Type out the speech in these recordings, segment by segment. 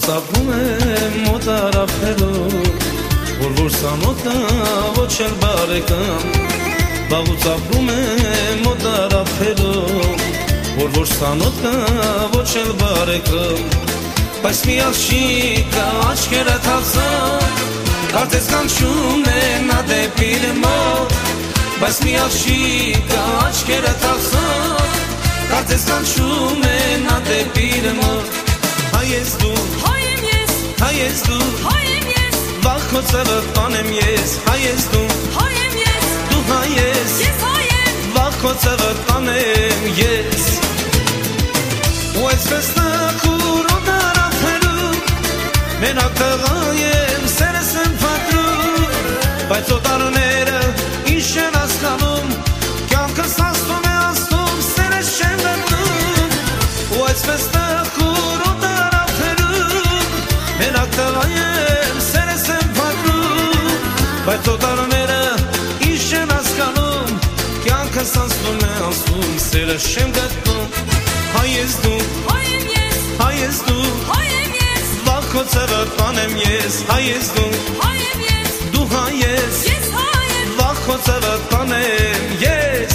Վաղուց ապրում եմ մոտ արաբներով, որ սանոթա ոչ էլ բարեկամ։ Վաղուց ապրում եմ մոտ արաբներով, որ սանոթա ոչ էլ բարեկամ։ Բայց մի աղջիկ աչքերը թափսան, կարծես կանչում է նա դեպի մոտ։ Բայց մի աղջիկ աչքերը թափսան, կարծես կանչում է նա դեպի մոտ։ Հայ ես դու, հայ եմ ես, հայ ես դու, հայ եմ ես, վաղ քո ծևը տանեմ ես։ Հայ ես դու, հայ եմ ես, դու հայ ես, ես հայ եմ, վաղ քո ծևը տանեմ ես։ Ու այսպես նախուր ու դարափերում, մենակ տղա եմ, սերս եմ փակրում, բայց օտարները ինչ են հասկանում, կյանքս աստում է աստում, սերս չեմ գտնում։ Ու այսպես նախուր ու դարափերում, մենակ տղա եմ, սերս եմ փակրում, բայց օտարները ինչ են հասկանում, կյանքս աստում է աստում, սերս չեմ գտնում։ Հայ ես դու, հայ եմ ես, հայ ես դու, հայ եմ ես, վաղ քո ծևը տանեմ ես։ Հայ ես դու, հայ եմ ես, դու հայ ես, ես հայ եմ, վաղ քո ծևը տանեմ ես։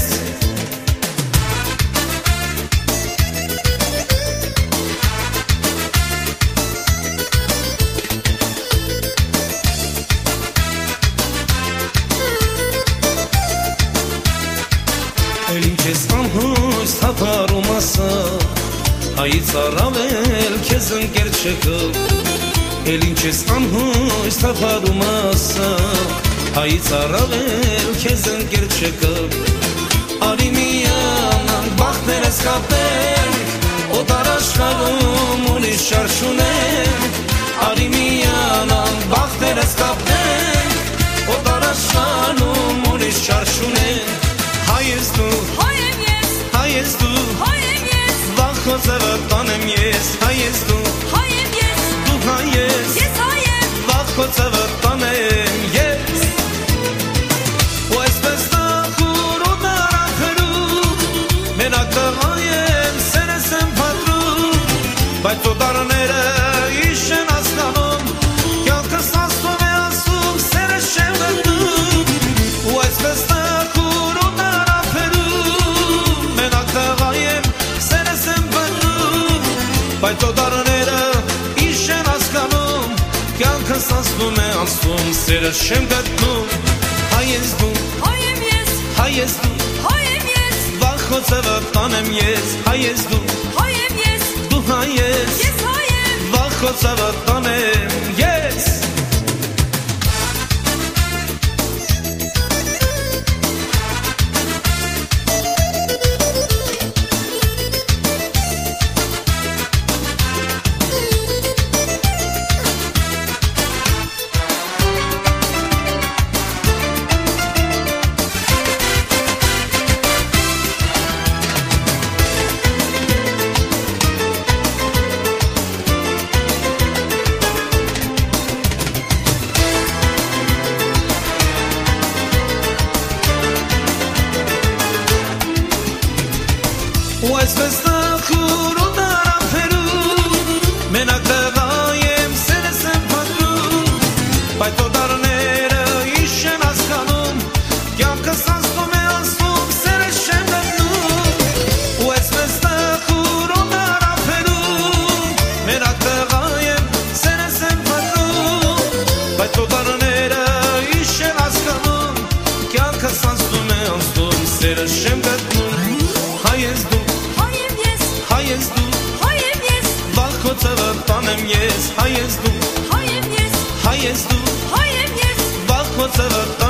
Էլ ինչ ես անհույս թափարում ասա, հայից առավել քեզ ընկեր չկա։ Էլ ինչ ես անհույս թափարում ասա, հայից առավել քեզ ընկեր չկա։ Արի միանանք բախտներս կապենք, օտար աշխարհում ուրիշ շարժ չունենք։ Արի միանանք բախտներս կապենք, օտար աշխարհում ուրիշ շարժ չունենք։ Հայ ես դու, հայ եմ ես, հայ ես դու, հայ եմ ես, վաղ քո ծևը տանեմ ես։ Հայ ես դու, հայ եմ ես, դու հայ ես, ես հայ եմ, վաղ քո ծևը տանեմ ես։ Ու այսպես նախուր ու դարափերում, մենակ տղա եմ, սերս եմ փակրում, բայց օտարները ինչ են հասկանում, կյանքս աստում է աստում, սերս չեմ գտնում։ Ու այսպես նախուր ու դարափերում, մենակ տղա եմ, սերս եմ փակրում, բայց օտարները ինչ են հասկանում, կյանքս աստում է աստում, սերս չեմ գտնում։ Հայ ես դու, հայ եմ ես, հայ ես դու, հայ եմ ես, վաղ քո ծևը տանեմ ես։ Հայ ես դու, հայ եմ ես, դու հայ ես, ես հայ եմ, վաղ քո ծևը տանեմ ես։ Ու այսպես նախուր ու դարափերում, մենակ տղա եմ, սերս եմ փակրում, բայց օտարները ինչ են հասկանում, կյանքս աստում է աստում, սերս չեմ գտնում։ Ու այսպես նախուր ու դարափերում, մենակ տղա եմ, սերս եմ փակրում, բայց օտարները ինչ են հասկանում, կյանքս աստում է աստում, սերս չեմ գտնում։ Հայ ես դու, հայ եմ ես, հայ ես դու, հայ եմ ես, վաղ քո ծևը տանեմ ես։ Հայ ես դու, հայ եմ ես, հայ ես դու, հայ եմ ես, վաղ քո ծևը